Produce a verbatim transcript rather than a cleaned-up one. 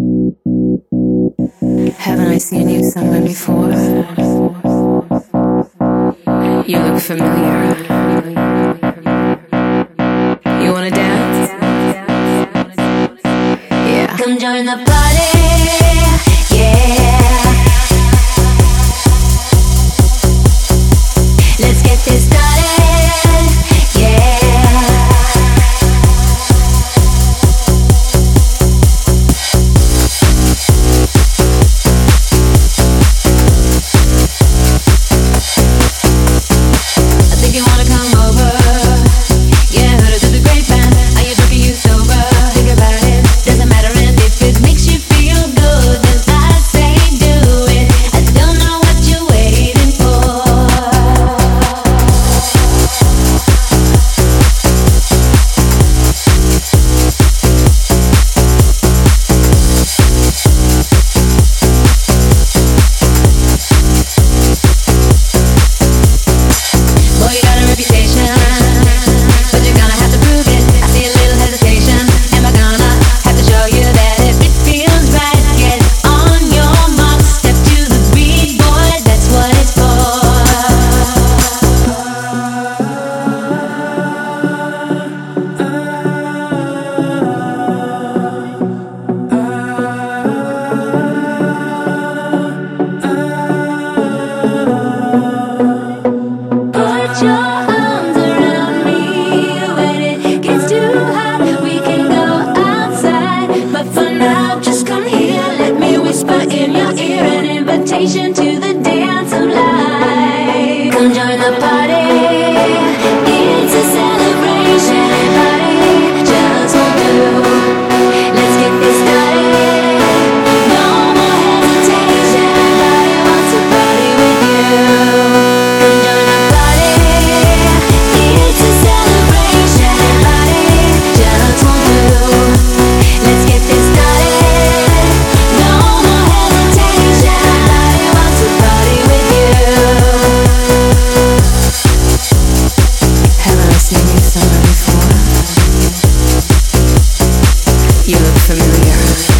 Haven't I seen you somewhere before? You look familiar. You wanna dance? Yeah. Come join the party, yeah. Let's get this started, yeah. I think you wanna come over. Yeah, heard it through the grapevine. Are you drunk or you sober? Think about it, doesn't matter. And if it makes you feel good, then I say do it. I don't know what you're waiting for. Boy, you got a reputation, but you're gonna have to prove it. I see a little hesitation. Am I gonna have to show you that if it feels right, get on your mark, step to the beat, boy, that's what it's for. Put your arms around me. When it gets too hot, we can go outside. But for now, just come here. Let me whisper in your ear an invitation to the dance of life. Come join the party. It's a celebration. Everybody just won't do. Let's get this started. No more hesitation. Everybody wants to party with you. Come join the party. It's a celebration. Everybody just won't do. Let's get this started. No more hesitation. Everybody wants to party with you. Haven't I seen you somewhere before? You look familiar.